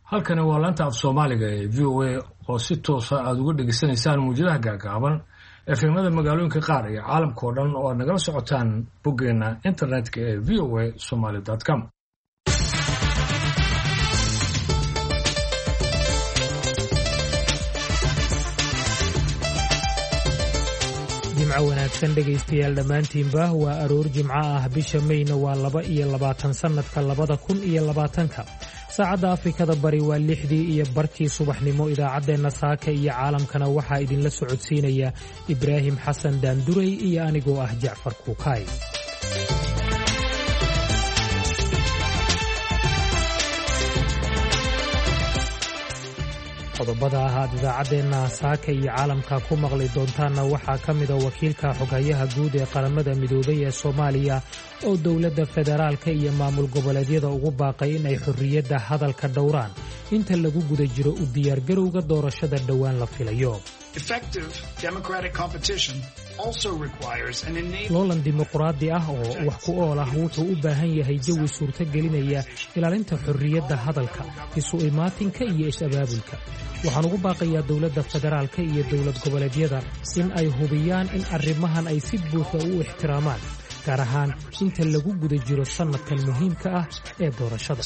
halkani waa laanta af Soomaaliga ee VOA oo si toos ah aad uga dhageysanaysaan muujadaha gaagaaban efemada magaalooyinka qaar iyo caalamka oo dhan oo aad nagala socotaan boggeena internetka ee voasomali.com. jimco wanaagsan dhegaystayaal dhammaantiinba waa aroor jimco ah bisha Mayna waa 22 sanadka 2020 saacadda Afrikada bari waa 6:00 subaxnimo idaacadeena saaka iyo caalamkana waxaa idinla socodsiinaya Ibraahim Xasan Daanduray iyo anigoo ah Jacfar Kuukay. qodobada ahaad idaacadeena saaka iyo caalamka ku maqli doontaana waxaa ka mid ah wakiilka xogayaha guud ee qaramada midoobay ee Soomaaliya oo dowladda federaalka iyo maamul goboleedyada ugu baaqay in ay xorriyadda hadalka dhowraan inta lagu guda jiro u diyaargarowga doorashada dhowaan la filayo. loolan dimuqraadi ah oo wax ku ool ah wuxuu u baahan yahay jawi suurtagelinaya ilaalinta xorriyadda hadalka, isu imaatinka iyo is-abaabulka. waxaan ugu baaqayaa dowladda federaalka iyo dowlad goboleedyada in ay hubiyaan in arrimahan ay si buuxda u ixtiraamaan, gaar ahaan inta lagu guda jiro sanadkan muhiimka ah ee doorashada.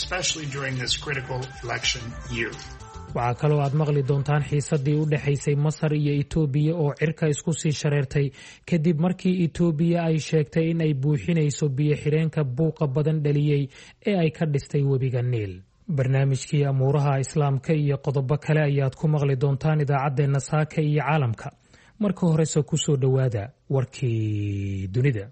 waxaa kaloo aad maqli doontaan xiisadii u dhexaysay Masar iyo Itoobiya oo cirka isku sii shareertay kadib markii Itoobiya ay sheegtay in ay buuxinayso biyo-xireenka buuqa badan dhaliyey ee ay ka dhistay webiga Niil. barnaamijkii amuuraha islaamka iyo qodobo kale ayaad ku maqli doontaan idaacadeena saaka iyo caalamka. marka horese ku soo dhowaada warkii dunida.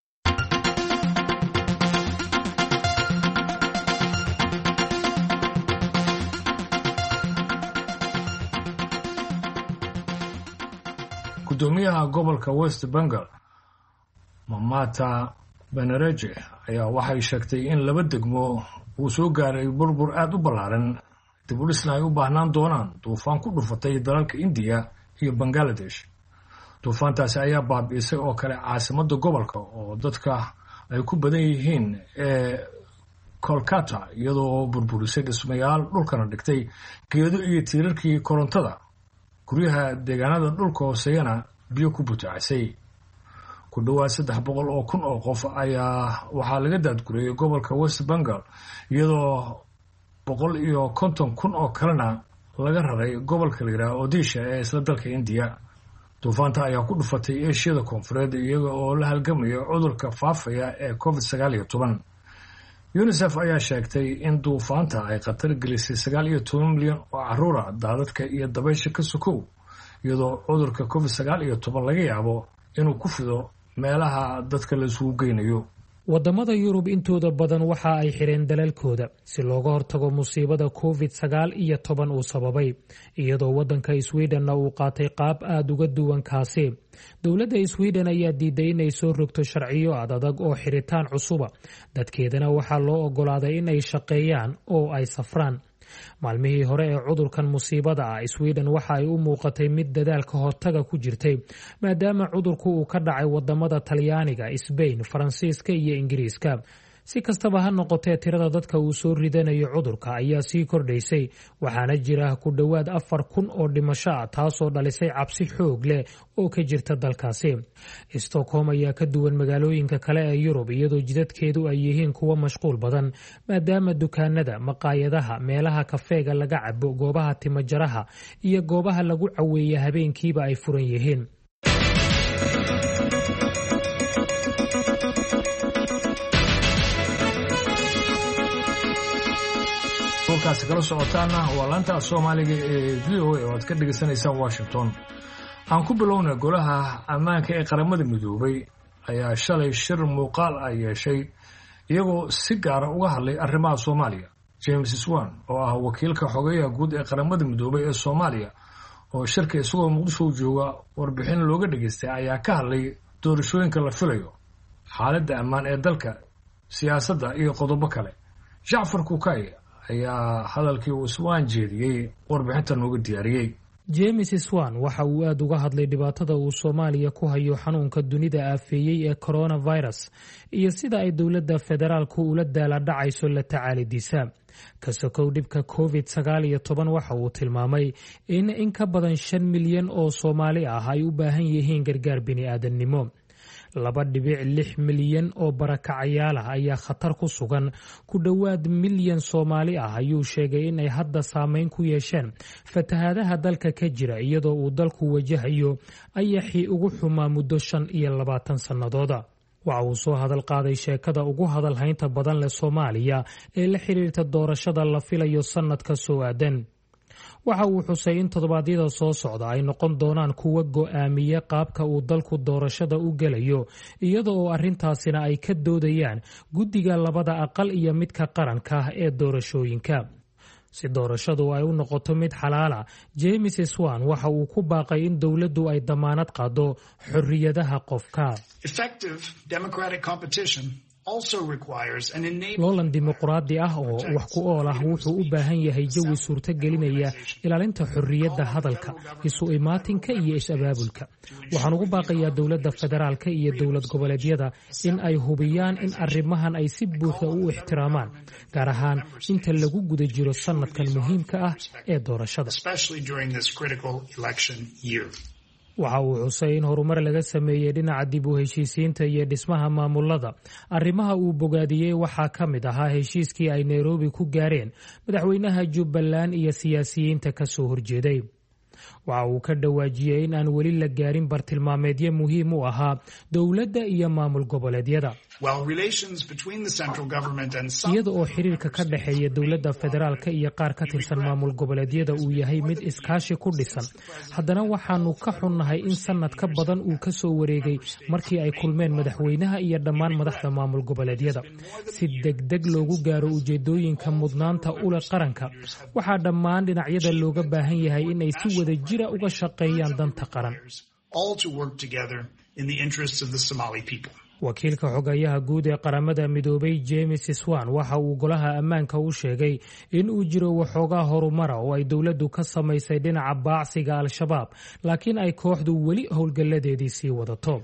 gudoomiyaha gobolka West Bengal Mamata Banerjee ayaa waxay sheegtay in laba degmo uu soo gaaray burbur aad u ballaaran dib u dhisna ay u baahnaan doonaan duufaan ku dhufatay dalalka India iyo Bangladesh. duufaantaasi ayaa baabi'isay oo kale caasimadda gobolka oo dadka ay ku badan yihiin ee Kolkata, iyadoo burburisay dhismayaal dhulkana dhigtay geedo iyo tiirarkii korontada. guryaha deegaanada dhulka hooseeyana biyo ku butaacay. ku dhawaad 300,000 oo qof ayaa waxaa laga daadguriyay gobolka West Bengal, iyadoo 150,000 oo kalena laga raray gobolka la yiraahdo Odisha ee isla dalka India. duufaanta ayaa ku dhufatay Aasiya Koonfureed iyaga oo la halgamaya cudurka faafaya ee COVID-19. UNICEF ayaa sheegtay in duufaanta ay khatar gelisay 19 milyan oo carruur ah daadadka iyo dabaysha ka sokow, iyadoo cudurka COVID-19 laga yaabo inuu ku fido meelaha dadka la isugu geynayo. wadamada Yurub intooda badan waxa ay xireen dalalkooda si looga hortago musiibada COVID-19 uu sababay, iyadoo wadanka Sweden uu qaatay qaab aad uga duwan kaasi. dowladda Sweden ayaa diiday inay soo rogto sharciyo adag oo xiritaan cusuba, dadkeedana waxaa loo ogolaaday in ay shaqeeyaan oo ay safraan. maalmihii hore ee cudurkan musiibada ah Sweden waxa ay u muuqatay mid dadaalka hortaga ku jirtay, maadaama cudurku uu ka dhacay wadamada Talyaaniga, Spain, Faransiiska iyo Ingiriiska. si kastaba ha noqotee tirada dadka uu soo ridanayo cudurka ayaa sii kordhaysay, waxaana jira ku dhowaad 4,000 oo dhimasho ah, taasoo dhalisay cabsi xoog leh oo ka jirta dalkaasi. Stockholm ayaa ka duwan magaalooyinka kale ee Yurub, iyadoo jidadkeedu ay yihiin kuwo mashquul badan, maadaama dukaanada, maqaayadaha, meelaha kafeega laga cabo, goobaha timajaraha iyo goobaha lagu caweeya habeenkiiba ay furan yihiin. halkaasi kala socotaana waa laanta Soomaaliga ee VOA oo aad ka dhageysanaysaan Washington. aan ku bilownay golaha ammaanka ee qaramada midoobay ayaa shalay shir muuqaal ah yeeshay iyagoo si gaar ah uga hadlay arrimaha Soomaaliya. James Swan oo ah wakiilka xogayaha guud ee qaramada midoobay ee Soomaaliya oo shirka isagoo Muqdisho jooga warbixin looga dhageystay ayaa ka hadlay doorashooyinka la filayo, xaaladda ammaan ee dalka, siyaasadda iyo qodobo kale. Jacfar Kuukay ayaa hadalkii uu Swan jeediyey warbixinta nooga diyaariyey. James Swan waxa uu aad uga hadlay dhibaatada uu Soomaaliya ku hayo xanuunka dunida aafeeyay ee coronavirus iyo sida ay dowladda federaalku ula daala dhacayso la tacaalidiisa. Ka sokow dhibka COVID-19 waxa uu tilmaamay in ka badan 5 milyan oo Soomaali ah ay u baahan yihiin gargaar bini'aadanimo. 2.6 milyan oo barakacayaal ah ayaa khatar ku sugan. Ku dhowaad milyan Soomaali ah ayuu sheegay in ay hadda saameyn ku yeesheen fatahaadaha dalka ka jira iyadoo uu dalku wajahayo ayaxii ugu xumaa muddo 25 sannadooda. waxa uu soo hadal qaaday sheekada ugu hadal haynta badan leh Soomaaliya ee la xiriirta doorashada la filayo sanadka soo aadan. waxa uu xusay in toddobaadyada soo socda ay noqon doonaan kuwa go'aamiya qaabka uu dalku doorashada u gelayo iyadoo oo arrintaasina ay ka doodayaan guddiga labada aqal iyo midka qaranka ee doorashooyinka. si doorashadu ay u noqoto mid xalaala, James Swan waxa uu ku baaqay in dowladdu ay damaanad qaado xorriyadaha qofka. loolan dimuqraadi ah oo wax ku ool ah wuxuu u baahan yahay jawi suurto gelinaya ilaalinta xorriyadda hadalka, isu imaatinka iyo is-abaabulka. waxaan ugu baaqayaa dowladda federaalka iyo dowlad goboleedyada in ay hubiyaan in arrimahan ay si buuxda u ixtiraamaan, gaar ahaan inta lagu guda jiro sanadkan muhiimka ah ee doorashada. waxa uu xusay in horumar laga sameeyey dhinaca dib u heshiisiinta iyo dhismaha maamulada. arrimaha uu bogaadiyey waxaa ka mid ahaa heshiiskii ay Nairobi ku gaareen madaxweynaha Jubbaland iyo siyaasiyiinta ka soo horjeeday. waxa uu ka dhawaajiyey in aan weli la gaarin bartilmaameedyo muhiim u ahaa dowladda iyo maamul goboleedyada. iyada oo xiriirka ka dhexeeya dowladda federaalka iyo qaar ka tirsan maamul goboleedyada uu yahay mid iskaashi ku dhisan, haddana waxaanu ka xunnahay in sanad ka badan uu ka soo wareegay markii ay kulmeen madaxweynaha iyo dhammaan madaxda maamul goboleedyada. si degdeg loogu gaaro ujeedooyinka mudnaanta u leh qaranka, waxaa dhammaan dhinacyada looga baahan yahay in ay si wada jira uga shaqeeyaan danta qaran. wakiilka xogayaha guud ee qaramada midoobay James Swan waxa uu golaha ammaanka u sheegay in uu jiro waxoogaa horumara oo ay dowladdu ka samaysay dhinaca baacsiga Al-Shabaab, laakiin ay kooxdu weli howlgalladeedii sii wadato.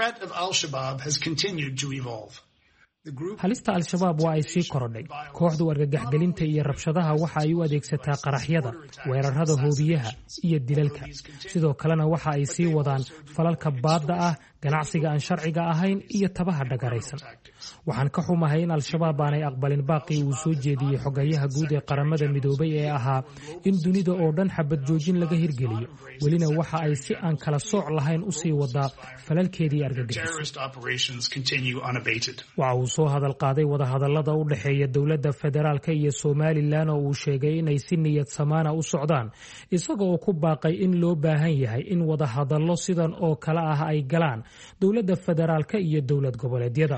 halista Al-Shabaab waa ay sii korodhay. kooxdu argagaxgelinta iyo rabshadaha waxa ay u adeegsataa qaraxyada, weerarada hoobiyaha iyo dilalka. sidoo kalena waxa ay sii wadaan falalka baadda ah, ganacsiga aan sharciga ahayn iyo tabaha dhagaraysan. waxaan ka xumahay in Al-Shabaab aanay aqbalin baaqii uu soo jeediyey xogayaha guud ee qaramada midoobay ee ahaa in dunida oo dhan xabad joojin laga hirgeliyo. welina waxa ay si aan kala sooc lahayn u sii wadaa falalkeedii argagixisay. waxa uu soo hadal qaaday wadahadallada u dhexeeya dowladda federaalka iyo Somaliland oo uu sheegay inay si niyad samaana u socdaan, isaga oo ku baaqay in loo baahan yahay in wadahadallo sidan oo kale ah ay galaan dowladda federaalka iyo dowlad goboleedyada.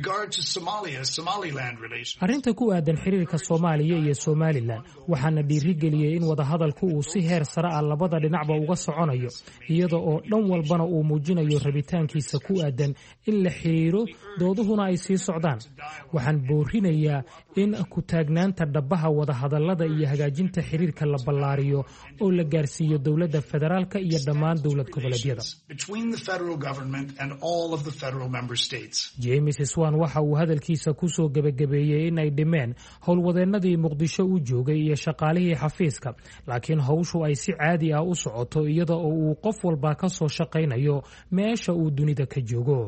arrinta ku aadan xiriirka Soomaaliya iyo Somaliland waxaana dhiirigeliyey in wadahadalku uu si heer sare ah labada dhinacba uga soconayo, iyada oo dhan walbana uu muujinayo rabitaankiisa ku aadan in la xiriiro, dooduhuna ay sii socdaan. waxaan boorinayaa in ku taagnaanta dhabaha wadahadallada iyo hagaajinta xiriirka la ballaariyo oo la gaarsiiyo dowladda federaalka iyo dhammaan dowlad goboleedyada. James Swan waxa uu hadalkiisa ku soo gabagabeeyey in ay dhimeen howlwadeennadii Muqdisho u joogay iyo shaqaalihii xafiiska, laakiin hawshu ay si caadi ah u socoto iyada oo uu qof walba ka soo shaqaynayo meesha uu dunida ka joogo.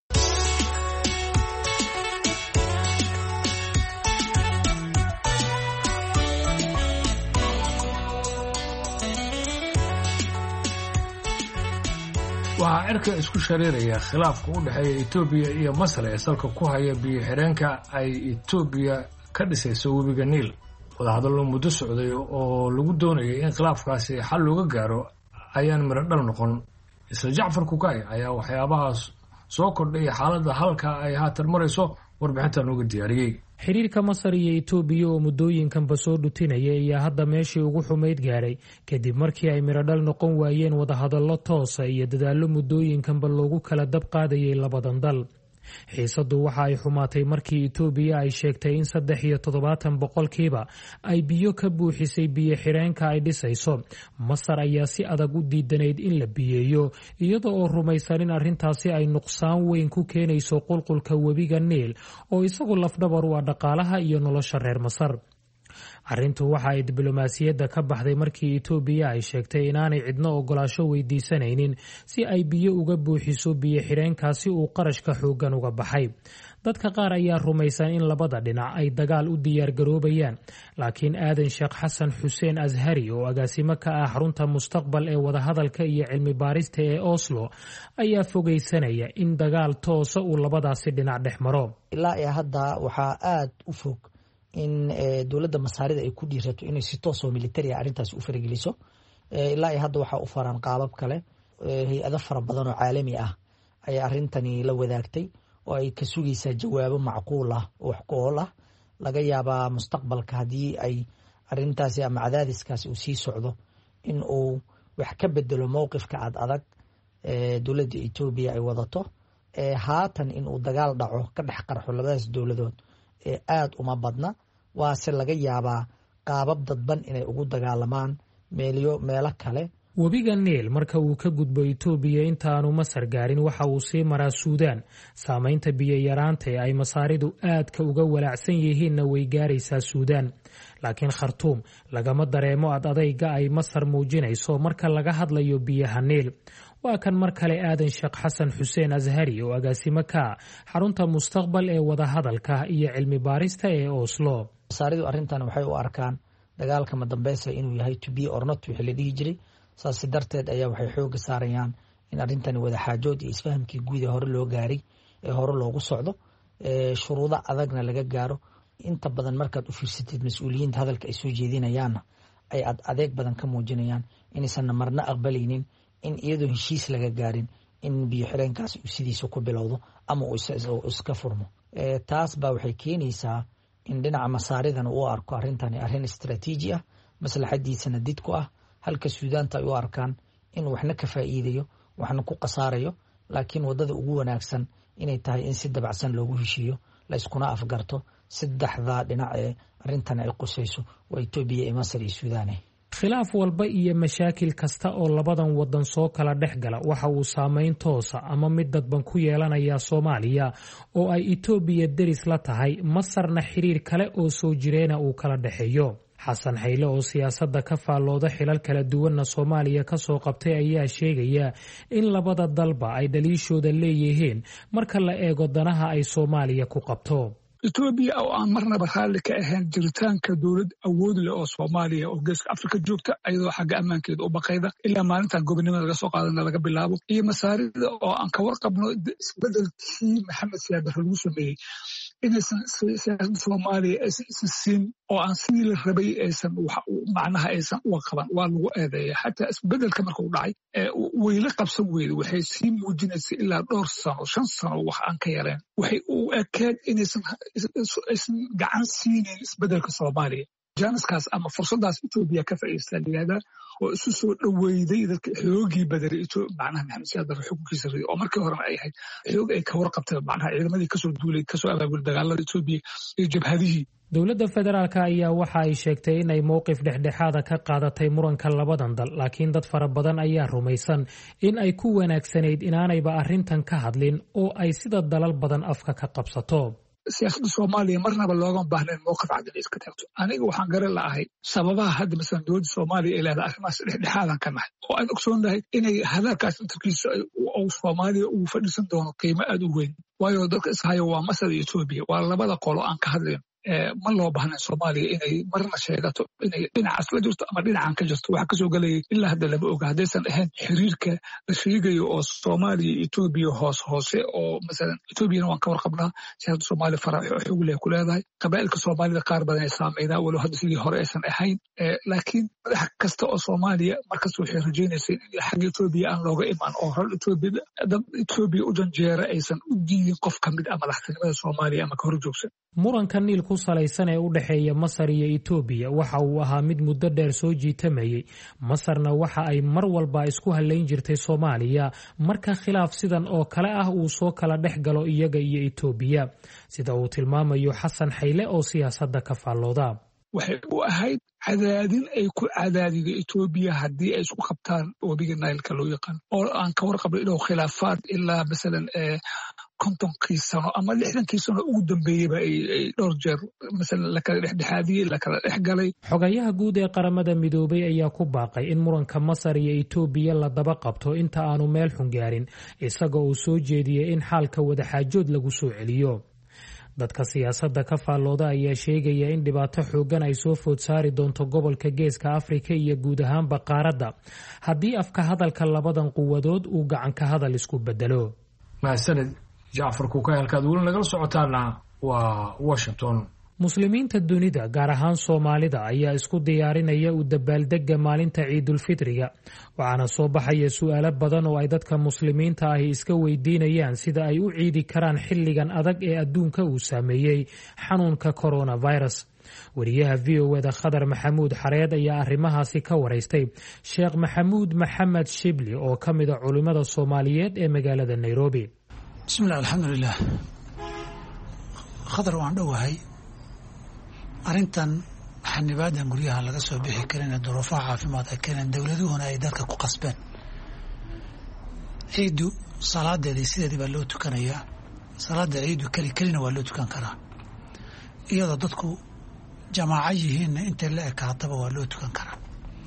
waxaa cirka isku shareeraya khilaafka u dhexeeya Itoobiya iyo Masar ee salka ku haya biyo-xireenka ay Itoobiya ka dhisayso webiga Niil. wadahadallo muddo socday oo lagu doonayay in khilaafkaasi xal looga gaaro ayaan miro dhal noqon. isla Jacfar Kukay ayaa waxyaabahaas soo kordhay xaaladda halka ay haatan marayso warbixinta nooga diyaariyey. xiriirka Masar iyo Itoobiya oo muddooyinkanba soo dhutinaya ayaa hadda meeshii ugu xumayd gaaray kadib markii ay miro dhal noqon waayeen wadahadallo toosa iyo dadaallo muddooyinkanba loogu kala dab qaadayay labadan dal. xiisaddu waxa ay xumaatay markii Itoobiya ay sheegtay in 73% ay biyo ka buuxisay biyo xireenka ay dhisayso. Masar ayaa si adag u diidanayd in la biyeeyo, iyada oo rumaysan in arrintaasi ay nuqsaan weyn ku keenayso qulqulka webiga Niil oo isagu lafdhabar u ah dhaqaalaha iyo nolosha reer Masar. Arrintu waxa ay diblomaasiyadda ka baxday markii Itoobiya ay sheegtay inaanay cidna ogolaasho weydiisanaynin si ay biyo uga buuxiso biyo xireenkaasi uu qarashka xooggan uga baxay. Dadka qaar ayaa rumaysan in labada dhinac ay dagaal u diyaar garoobayaan, laakiin aadan Sheekh Xasan Xuseen Azhari oo agaasimo ka ah xarunta Mustaqbal ee wadahadalka iyo cilmi baarista ee Oslo ayaa fogeysanaya in dagaal toosa uu labadaasi dhinac dhex maro. ilaa hadda waxaa aad u fog in dowladda Masaarida ay ku dhiirato inay si toos oo military arrintaas u farageliso. ilaa hadda waxaa u faran qaabab kale, hay-ado fara badan oo caalami ah ayaa arrintani la wadaagtay oo ay ka sugaysaa jawaabo macquul ah oo wax ku ool ah. laga yaabaa mustaqbalka haddii ay arrintaasi ama cadaadiskaasi uu sii socdo in uu wax ka bedelo mowqifka adag dowladda Itoobiya ay wadato. haatan in uu dagaal dhaco ka dhex qarxo labadaas dowladood aad uma badna, waase laga yaabaa qaabab dadban inay ugu dagaalamaan meelo kale. Webiga Niil marka uu ka gudbo Itoobiya intaanu Masar gaarin waxa uu sii maraa Suudaan. Saamaynta biyo yaraanta ee ay Masaaridu aadka uga walaacsan yihiinna way gaaraysaa Suudaan. Laakiin Khartuum lagama dareemo adayga ay Masar muujinayso marka laga hadlayo biyaha Niil. waa kan mar kale aadan Sheekh Xasan Xuseen Azhari oo agaasimo ka xarunta Mustaqbal ee wadahadalka iyo cilmi baarista ee Oslo. Masaaridu arrintan waxay u arkaan dagaalka madambeysa inuu yahay to be or not wixii la dhihi jiray. saas darteed ayaa waxay xooga saarayaan in arrintan wada xaajood iyo isfahamkii guud ee hore loo gaaray ee hore loogu socdo, shuruudo adagna laga gaaro. inta badan markaad u fiirsatid mas'uuliyiinta hadalka ay soo jeedinayaanna ay adeeg badan ka muujinayaan inaysan marna aqbalaynin in iyadoo heshiis laga gaarin in biyo xireenkaasi uu sidiisa ku bilowdo ama uu iska furmo. taas baa waxay keenaysaa in dhinaca Masaaridana uu arko arrintani arrin istiraatiiji ah, maslaxadiisana did ku ah, halka Suudaanta ay u arkaan in waxna ka faa'iidayo waxna ku qasaarayo, laakiin wadada ugu wanaagsan inay tahay in si dabacsan loogu heshiiyo, la iskuna afgarto saddexda dhinac ee arrintan ay qusayso waa Itoobiya iyo Masar iyo Suudaan. khilaaf walba iyo mashaakil kasta oo labadan wadan soo kala dhex gala waxa uu saameyn toosa ama mid dadban ku yeelanaya Soomaaliya oo ay Itoobiya deris la tahay, Masarna xiriir kale oo soo jireena uu kala dhaxeeyo. Xasan Hayle oo siyaasadda ka faallooda xilal kala duwanna Soomaaliya ka soo qabtay ayaa sheegaya in labada dalba ay dhaliishooda leeyihiin marka la eego danaha ay Soomaaliya ku qabto. Itoobiya oo aan marnaba raalli ka ahayn jiritaanka dowlad awood leh oo Soomaaliya oo geeska Afrika joogta ayadoo xagga ammaankeeda u baqayda ilaa maalintan gobonimada laga soo qaadana laga bilaabo, iyo Masaarida oo aan ka warqabno isbedelkii Maxamed Siyaad Barre lagu sameeyey inaysan siyaasadda Soomaaliya aysan isa siin oo aan sidii la rabay aysan macnaha aysan uga qaban. waa lagu eedeeya xataa isbedelka markuu dhacay way la qabsan weyda, waxay sii muujinaysay ilaa dhowr sano 5 sano wax aan ka yareen. waxay u ekeed inaysan gacan siinayn isbedelka Soomaaliya. jaaniskaas ama fursadaas Itoobiya ka faa'iideystaa liyaada oo isu soo dhaweyday dadka xoogii badari macnaha Maxamed Siyaad Barre xukunkiisa riday oo markii hore ay ahayd xoog ay ka warqabtay macnaha ciidamadii kasoo duulay kasoo abaabul dagaalada Itoobiya iyo jabhadihii. Dowladda federaalka ayaa waxa ay sheegtay in ay mowqif dhexdhexaada ka qaadatay muranka labadan dal, laakiin dad fara badan ayaa rumaysan in ay ku wanaagsanayd inaanayba arrintan ka hadlin oo ay sida dalal badan afka ka qabsato. siyaasadda Soomaaliya marnaba looga baahnayn mowqif cad inay iska taagto. aniga waxaan garan la'ahay sababaha hadda masalan dowladda Soomaaliya ay leedahay arrimahaas dhexdhexaadan ka nahay oo aan ogsoonahay inay hadalkaas intarkiisa uu Soomaaliya uu fadhiisan doono qiimo aad u weyn, waayo dadka ishayo waa Masar iyo Itoobiya, waa labada qolo aan ka hadlayn. ma loo baahnayn Soomaaliya inay marna sheegato inay dhinacaas la jirto ama dhinacan ka jirto. waxa kasoo galayay ilaa hadda lama oga haddaysan ahayn xiriirka la sheegayo oo Soomaaliya iyo Itoobiya hoose oo masalan Itoobiyana waan ka warqabnaa siyaasadda Soomaaliya xoog leh ku leedahay, qabaa'ilka Soomaalida qaar badan ay saameynaa walow hadda sidii hore aysan ahayn. laakiin madax kasta oo Soomaaliya markasta waxay rajaynaysay in xagga Itoobiya aan looga imaan oo hor Itoobiya u janjeera aysan u diidin qof ka mid ah madaxtinimada Soomaaliya ama ka hor joogsan. muranka Niil ku ku salaysan ee u dhexeeya Masar iyo Itoobiya waxa uu ahaa mid muddo dheer soo jiitamayay. Masarna waxa ay mar walba isku halayn jirtay Soomaaliya marka khilaaf sidan oo kale ah uu soo kala dhex galo iyaga iyo Itoobiya, sida uu tilmaamayo Xasan Xayle oo siyaasadda ka faallooda. waxay u ahayd cadaadin ay ku cadaadido Itoobiya haddii ay isku qabtaan webiga Nile-ka loo yaqaan, oo aan ka warqabno inuu khilaafaad ilaa masalan 50 sano ama 60 sano ugu dambeeyayba ay dhowr jeer masalan la kala dhexdhexaadiyey, la kala dhex galay. Xogayaha guud ee qaramada midoobay ayaa ku baaqay in muranka Masar iyo Itoobiya la daba qabto inta aanu meel xun gaarin, isaga oo soo jeediyay in xaalka wadaxaajood lagu soo celiyo. Dadka siyaasadda ka faallooda ayaa sheegaya in dhibaato xooggan ay soo food saari doonto gobolka Geeska Afrika iyo guud ahaanba qaaradda haddii afka hadalka labadan quwadood uu gacan ka hadal isku bedelo. mahadsanid Jacfar Kuukay, halkaad weli nagala socotaana waa Washington. Muslimiinta dunida gaar ahaan Soomaalida ayaa isku diyaarinaya u dabaaldega maalinta Ciidulfitriga, waxaana soo baxaya su'aalo badan oo ay dadka muslimiinta ahi iska weydiinayaan sida ay u ciidi karaan xilligan adag ee adduunka uu saameeyey xanuunka coronavirus. wariyaha VOA-da Khadar Maxamuud Xareed ayaa arrimahaasi ka waraystay Sheekh Maxamuud Maxamed Shibli oo ka mid ah culimada Soomaaliyeed ee magaalada Nairobi. bismillah, alxamdulilah. Khadar, waan dhowahay. arrintan xanibaadan guryaha laga soo bixi karin ee duruufaha caafimaad ay keeneen dowladuhuna ay dadka ku qasbeen. ciidu salaadeedii sideedii baa loo tukanayaa. salaada ciidu kelina waa loo tukan karaa, iyadoo dadku jamaaco yihiinna intay la ekaataba waa loo tukan karaa.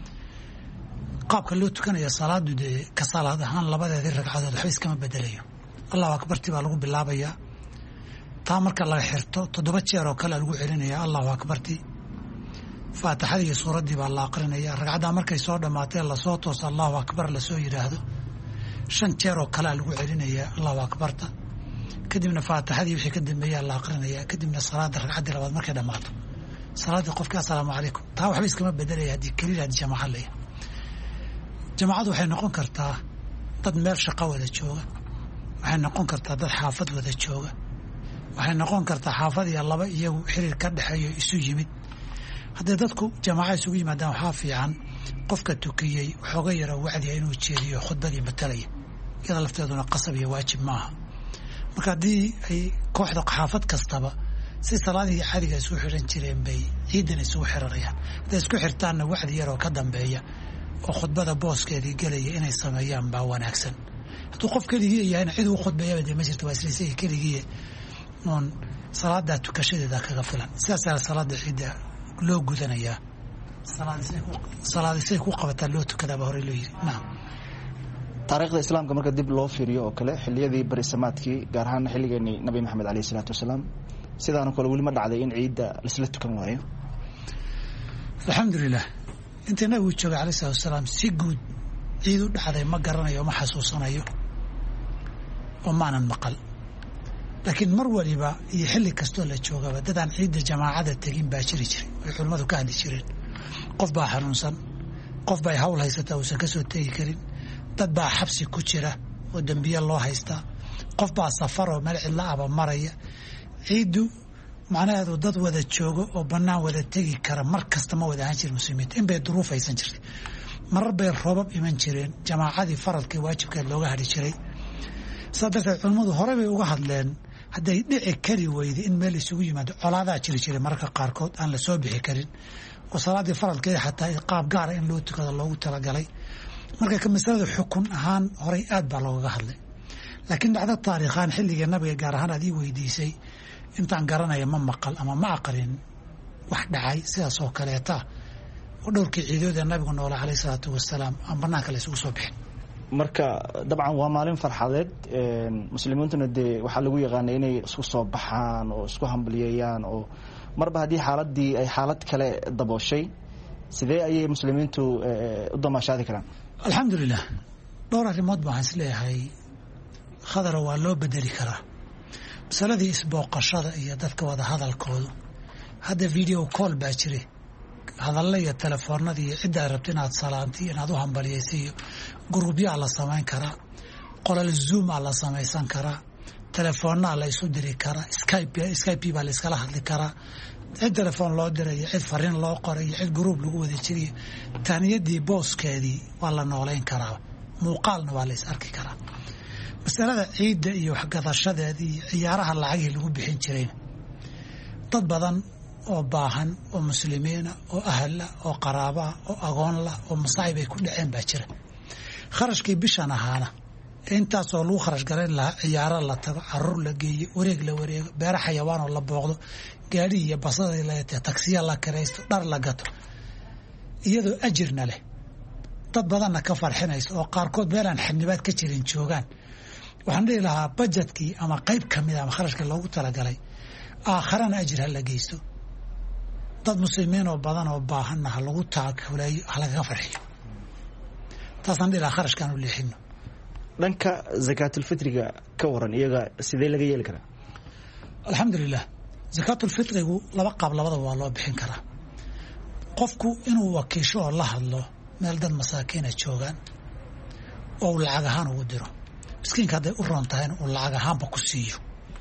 qaabka loo tukanaya salaadu dee ka salaad ahaan labadeedii ragcadood waxba iskama bedelayo. allahu akbarti baa lagu bilaabayaa, taa marka laga xirto 7 jeer oo kale lagu celinaya allahu akbarti. faatixadii iyo suuraddii baa la aqrinaya. ragcaddaa markay soo dhammaatee lasoo tooso allahu akbar lasoo yidhaahdo 5 jeer oo kale lagu celinaya allahu akbarta. kadibna faatixadii wixii ka dambeeyaa la aqrinaya. kadibna salaada ragcaddii labaad markay dhammaato salaaddii qofkii assalaamu calaykum. taa waxba iskama bedelaya haddii keliya haddii jamaaca leeyahay. jamaacadu waxay noqon kartaa dad meel shaqo wada jooga, waxay noqon kartaa dad xaafad wada jooga, waxay noqon kartaa xaafad iyo laba iyagu xiriir ka dhexeeyo isu yimid. hadday dadku jamaaca isugu yimaadaan waxaa fiican qofka tukiyey waxooga yara wacdiya inuu jeediyo khudbadii matalaya, iyada lafteeduna qasab iyo waajib maaha. marka haddii ay kooxda xaafad kastaba si salaadii caadiga isugu xiran jireen bay ciidan isugu xiranayaan, hadday isku xirtaanna wacdi yaroo ka dambeeya oo khudbada booskeedii gelaya inay sameeyaan baa wanaagsan. hadduu qof keligii yahayna cid uu khudbeeyaba dee ma jirta, waa isla isagii keligii oon salaadaa tukashadeeda kaga filan. sidaasaa salaada ciidda loo gudanayaa. salaadisay ku qabataa loo tukadaaba horey loo yiri. naam. taariikhda islaamka marka dib loo fiiriyo oo kale xilliyadii barisamaadkii gaar ahaan xilligeenii nabi maxamed alayhi salaatu wasalaam sidaanoo kale weli ma dhacday in ciidda laisla tukan waayo? alxamdulilah, intii nabigu joogay alayhi salaatu wasalaam si guud ciid u dhacday ma garanayo, ma xasuusanayo oo maanan maqal. laakiin mar waliba iyo xilli kastoo la joogaba dadaan ciidda jamaacada tegin baa jiri jiray, way culimmadu ka hadli jireen. qof baa xanuunsan, qof bay hawl haysataa uusan ka soo tegi karin, dad baa xabsi ku jira oo dembiye loo haystaa, qof baa safaroo meel cidla aba maraya. ciiddu macnaheedu dad wada joogo oo bannaan wada tegi kara mar kasta ma wada ahaan jirin muslimiinta. in bay duruuf haysan jirtay, marar bay roobab iman jireen, jamaacadii faradkii waajibkeed looga hadhi jiray. sidaa darteed culimmadu horey bay uga hadleen hadday dhici kari weyday in meel isugu yimaado colaadaa jiri jiray mararka qaarkood aan la soo bixi karin oo salaaddii faradkeeda xataa qaab gaara in loo tukado loogu talagalay. marka ka masalada xukun ahaan horey aad baa loogaga hadlay. laakiin dhacdo taariikhaan xilligii nabiga gaar ahaan aad ii weydiisay intaan garanaya ma maqal ama ma aqrin wax dhacay sidaas oo kaleeta oo dhowrkii ciidood ee nabigu noolaa calayhi salaatu wasalaam aan bannaanka la isugu soo bixin. marka dabcan waa maalin farxadeed, muslimiintuna dee waxaa lagu yaqaanay inay isku soo baxaan oo isku hambalyeeyaan, oo marba haddii xaaladii ay xaalad kale dabooshay sidee ayay muslimiintu u damaashaadi karaan? alxamdulilah, dhowr arrimood baan isleeyahay khadara waa loo bedeli karaa. masaladii isbooqashada iyo dadka wada hadalkoodu, hadda video call baa jire, hadalla iyo telefoonadii iyo cidda ay rabto inaad salaanti inaad u hambaliyaysa iyo gurubyaa la samayn karaa, qolal zoomaa la samaysan karaa, telefoonnaa la isu diri karaa, skype baa la iskala hadli karaa, cid telefoon loo dirayo, cid fariin loo qorayo, cid gruub lagu wada jiriyo. taaniyadii booskeedii waa la noolayn karaa, muuqaalna waa la is arki karaa. masalada ciidda iyo waxgadashadeeda iyo ciyaaraha lacagihii lagu bixin jirayna dad badan oo baahan oo muslimiina oo ahla oo qaraabaa oo agoonla oo masaa'ib ay ku dhaceen baa jira. kharashkii bishan ahaana intaasoo lagu kharash garayn lahaa ciyaaro la tago, caruur la geeyo, wareeg la wareego, beero xayawaanoo la booqdo, gaadhi iyo basada la taksiya la kiraysto, dhar la gato, iyadoo ajirna leh, dad badanna ka farxinayso oo qaarkood meelaan xadnibaad ka jirin joogaan. waxaan dhihi lahaa bajetkii ama qayb ka mida ama kharashka loogu talagalay aakharana ajir ha la geysto, dad muslimiin oo badan oo baahanna ha lagu taakuleeyo, ha lagaga farxiyo. taasaan dhihi lahaa kharashkaan u leexino. dhanka zakaatulfitriga ka waran, iyaga sidee laga yeeli karaa? alxamdulilah, zakaatulfitrigu laba qaab labadaba waa loo bixin karaa. qofku inuu wakiisho oo la hadlo meel dad masaakiina joogaan oo uu lacag ahaan ugu diro. miskiinka hadday u roon tahay in uu lacag ahaanba ku siiyo.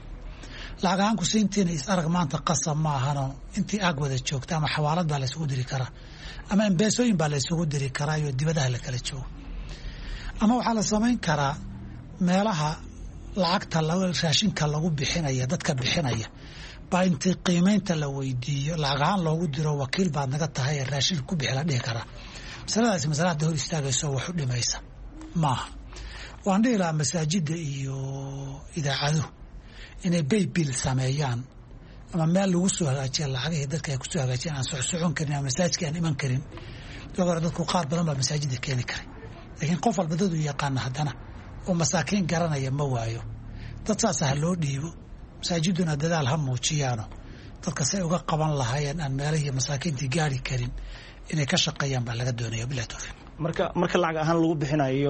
lacag ahaan ku siintiina is arag maanta qasab ma ahano, intii aag wada joogta ama xawaalad baa la isugu diri karaa, ama embeesooyin baa la isugu diri karaa iyo dibadaha la kala joogo. ama waxaa la samayn karaa meelaha lacagta raashinka lagu bixinaya, dadka bixinaya baa intii qiimaynta la weydiiyo lacag ahaan loogu diro, wakiil baad naga tahay raashinka ku bixi la dhihi karaa. masaladaasi masala hadda hor istaagayso wax u dhimaysa maaha. waan dhihi lahaa masaajidda iyo idaacaduhu inay baybil sameeyaan, ama meel lagu soo hagaajiya lacagihii dadka ay kusoo hagaajiyaan aan socsocon karin ama masaajidka aan iman karin. hore dadku qaar badan baa masaajidda keeni karay, laakiin qof walba dad uu yaqaana haddana oo masaakiin garanaya ma waayo. dad saasa ha loo dhiibo, masaajiduna dadaal ha muujiyaano, dadka say uga qaban lahaayeen aan meelahii masaakiintii gaari karin inay ka shaqeeyaan baa laga doonaya. bilahi tawfiiq. marka lacag ahaan lagu bixinayo,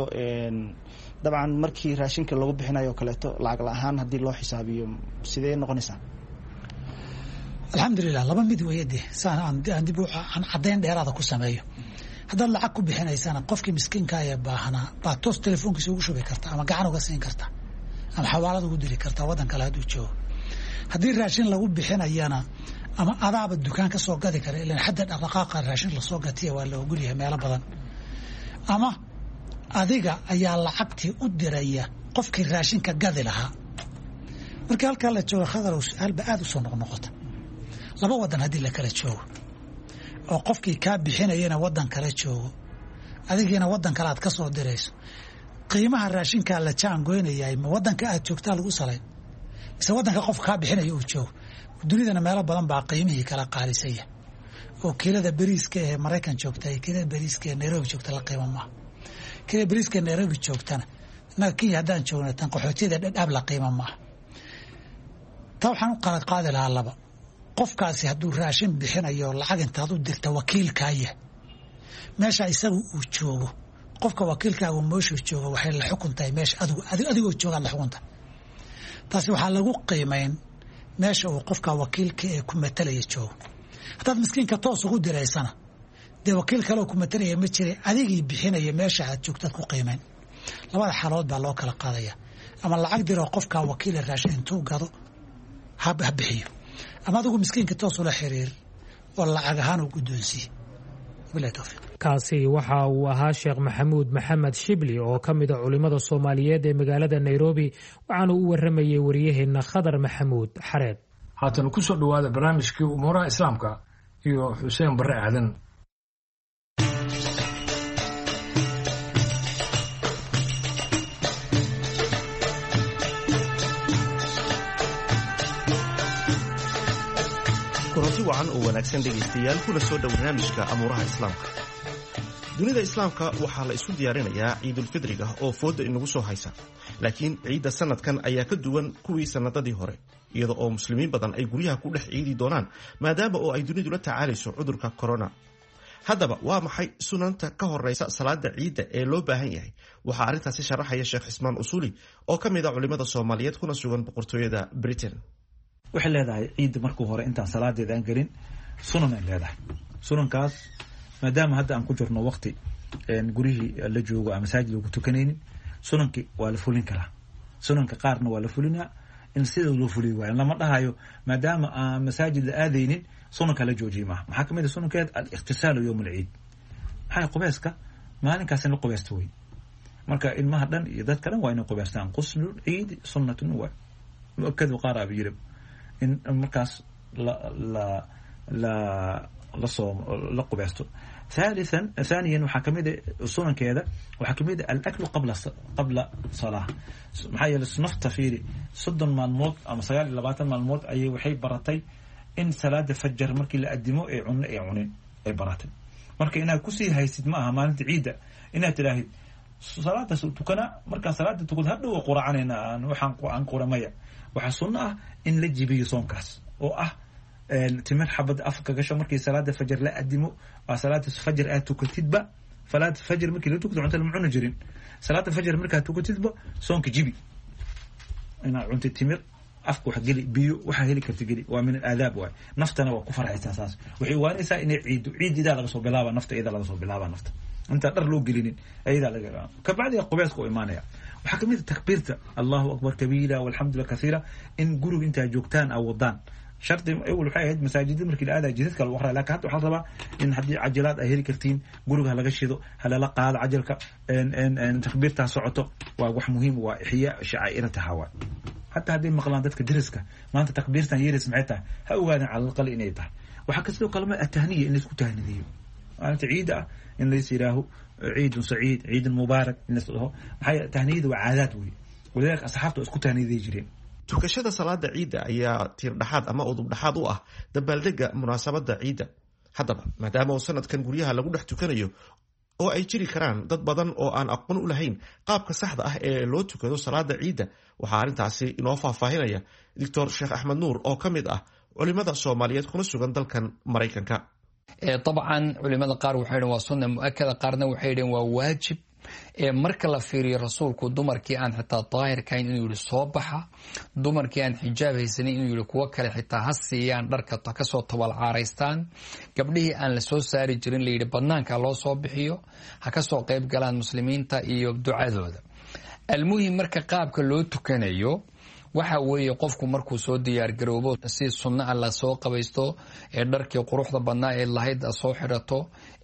dabcan markii raashinka lagu bixinayo kaleeto lacag la-ahaan haddii loo xisaabiyo sidee noqonaysaa? alxamdulilah, laba mid weeye dee saan aan dib aan caddayn dheeraada ku sameeyo. haddaad lacag ku bixinaysana qofkii miskiinka ee baahanaa baa toos telefoonkiisa ugu shubi karta, ama gacan uga siin karta, ama xawaalad ugu diri karta waddan kale hadduu joogo. haddii raashin lagu bixinayana ama adaaba dukaan ka soo gadi kara, ilaan xadda dhaqdhaqaaqa raashin lasoo gatiya waa la ogolyahay meelo badan. ama adiga ayaa lacagtii u diraya qofkii raashinka gadi lahaa. markii halkaa la joogo khadarow su-aalba aada u soo noqnoqota. laba waddan haddii la kala joogo oo qofkii kaa bixinayana waddan kala joogo, adigiina waddan kale aad ka soo dirayso, qiimaha raashinkaa la jaangoynayahay ma waddanka aad joogtaa lagu salayn, mise waddanka qofka kaa bixinaya uu joogo? dunidana meelo badan baa qiimihii kala qaalisaya, oo kiilada bariiska ee Maraykan joogta iyo kiilada bariiska ee Nairobi joogta la qiimo maaha. kiilada bariiska ee Nairobi joogtana innaga Kenya haddaan joogna tan qaxootiyada dhadhaab la qiimo maaha. taa waxaan u kala qaadi lahaa laba. qofkaasi hadduu raashin bixinayo lacag intaad u dirta wakiilkaaya, meesha isagu uu joogo, qofka wakiilkaagu meeshuu joogo waxay la xukun tahay meesha adigoo joogaad la xukunta. taasi waxaa lagu qiimayn meesha uu qofka wakiilka ee ku matalaya joogo. haddaad miskiinka toos ugu diraysana dee wakiil kale oo ku matalaya ma jira, adigii bixinaya meesha aad joogtaad ku qiimayn. labada xaalood baa loo kala qaadaya. ama lacag diroo qofka wakiila raashin intuu gado ha bixiyo, ama adigu miskiinka toos ula xiriir oo lacag ahaan u guddoonsiiye. bilahi tawfiiq. kaasi waxa uu ahaa sheekh maxamuud maxamed shibli oo ka mid a culimmada Soomaaliyeed ee magaalada Nairobi, waxaana uu waramayay wariyaheenna Khadar Maxamuud Xareed. haatan ku soo dhawaada barnaamijkii umuuraha islaamka iyo Xuseen Barre Aadan. kulanti wacan oo wanaagsan dhegaystayaal, kuna soo dhow barnaamijka amuuraha islaamka. dunida islaamka waxaa la isu diyaarinayaa ciidulfidriga oo fooda inagu soo haysa, laakiin ciidda sanadkan ayaa ka duwan kuwii sanadadii hore, iyada oo muslimiin badan ay guryaha ku dhex ciidi doonaan maadaama oo ay dunidu la tacaalayso cudurka corona. haddaba waa maxay sunanta ka horeysa salaada ciidda ee loo baahan yahay? waxaa arrintaasi sharaxaya sheekh cismaan usuli oo ka mid a culimada Soomaaliyeed kuna sugan boqortooyada Britain. waxay leedahay ciidda markuu hore intaan salaadeeda aan gelin sunan ay leedahay. sunankaas maadaama hadda aan ku jirno waqti gurihii la joogo ama masaajid lagu tukanaynin, sunankii waa la fulin karaa. sunanka qaarna waa la fulinaa, in sida loo fuliyo waayo lama dhahayo maadaama aan masaajid la aadaynin sunanka la joojiye maaha maxaa kamid a sunankeed al-ikhtisaalu yowm alciid maxaa qubayska maalinkaas in la qubaysto wey marka ilmaha dhan iyo dadka dhan waa inay qubaystaan quslu ciidi sunnatun waa muakad qaar aba yiri in markaas la qubaysto ثانيا waxaa kamid sunankeeda waxaa kamid al-aklu qabla salah maxaa yeelay nafta fiiri 30 maalmood ama 29 maalmood ayay waxay baratay in salaada fajr markii la adimo ee cunin ay baratay marka inaad ku sii haysid ma aha maalinta ciida inaad tiraahid salaada tukana marka salaada tukad hadhow quraanayna waxaan quramaya waxa sunna ah in la jibiyo soonkaas oo ah timir xabad afka gasho markii salaada fajr la adimo waa salaada fajr aad tukatidba salaada fajr markii la tukado cunto lama jirin salaada fajr markaa tukatidba soonka jibi ina cunto timir afka wax gali biyo waxa heli karta gali waa min aadaab waa naftana waa ku farxaysaa saas waxay waanaysaa in ciidida laga soo bilaabo nafta iyada laga soo bilaabo nafta inta dhar loo gelinin ayada laga ka bacdi qubayska oo imaanaya waxa kamid takbiirta Allahu akbar kabeera walhamdulillah kaseera in guriga inta joogtaan awadaan شرط أول حاجة مساجد مركي هذا جديد كالوخرى لكن حتى حصل إن حدي عجلات أهلي كرتين جروجها لقشيدو هلا لقى هذا عجلك إن تخبرتها صعته ووح مهم وإحياء شعائر هواء حتى هذه المقالات كدرسك ما أنت تكبيرتها يرس معتها هو أنا على الأقل إنيتها وحكت له كلمة التهنية إن تكون تهنية أنا تعيدة إن ليس له عيد سعيد عيد مبارك الناس له هاي تهنية وعادات ولذلك أصحابته اسكت تهنية يجرين tukashada salaada ciida ayaa tiir dhaxaad ama udub dhaxaad u ah dabaaldega munaasabada ciida haddaba maadaama uu sanadkan guryaha lagu dhex tukanayo oo ay jiri karaan dad badan oo aan aqoon u lahayn qaabka saxda ah ee loo tukado salaada ciida waxaa arrintaasi inoo faahfaahinaya Dr. Sheekh Axmed Nuur oo ka mid ah culimada Soomaaliyeed kuna sugan dalkan Mareykanka طبعا culimada qaar waxay waa sunna muakkada qaarna waxay waa waajib marka la fiiriyo rasuulku dumarkii aan xitaa daahirkayn inuu yiri soo baxa dumarkii aan xijaab haysan inuu yiri kuwa kale xitaa hasiyaan dharka ka soo tobal caareystaan gabdhihii aan la soo saari jirin la yiri badnaanka loo soo bixiyo ha ka soo qayb galaan muslimiinta iyo ducadooda almuhim marka qaabka loo tukanayo waxa weeye qofku markuu soo diyaar garoobo si sunna alla soo qabaysto ee dharkii quruxda badnaa ee lahayd soo xirato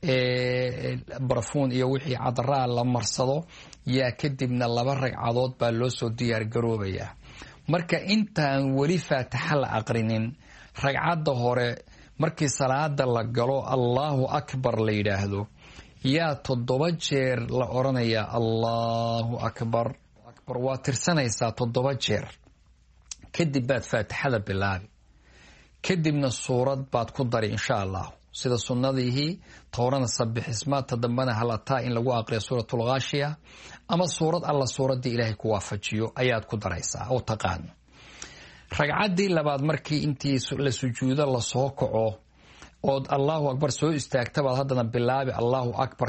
ee barfuun iyo wixii cadraa la marsado yaa kadibna 2 ragcadood baa loo soo diyaar garoobaya marka intaan wali faatixa la aqrinin ragcada hore markii salaada la galo Allahu akbar la yiraahdo yaa 7 jeer la oranaya Allahu akbar waa tirsanaysaa 7 jeer kadib baad faatixada bilaabi kadibna suurad baad ku dari insha Allah sida sunnadihi toorana sabbix ismaata dambana halataa in lagu aqriyo suuratul ghaashiya ama suurad alla suuradii Ilaahay ku waafajiyo ayaad ku daraysaa oo taqaan ragcadii labaad markii intii la sujuudo la soo kaco oo Allahu akbar soo istaagta baad haddana bilaabi Allahu akbar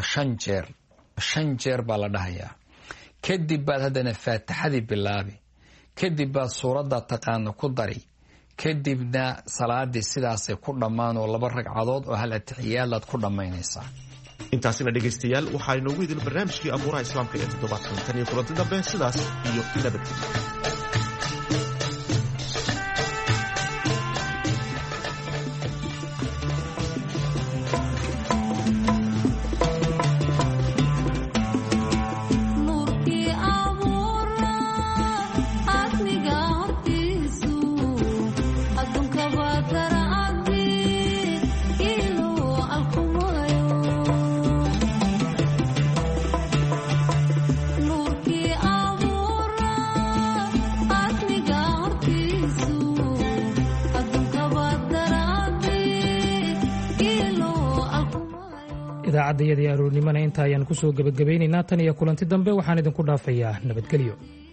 5 jeer baa la dhahayaa kadib baad haddana faatixadii bilaabi kadib baad suurada taqaan ku dari kadibna salaadii sidaas ku dhamaan oo 2 ragcadood oo hal atixiyaad ku dhamaynaysaa intaasina dhageystayaal waxaa inoogu idil barnaamijkii abuuraha islaamka ee toddobaadkan tan iyo kulanti dambe sidaas iyo nabadgelyo idaacadayadii aroornimana inta ayaan ku soo gabagabaynaynaa tan iyo kulanti dambe waxaan idinku dhaafayaa nabadgelyo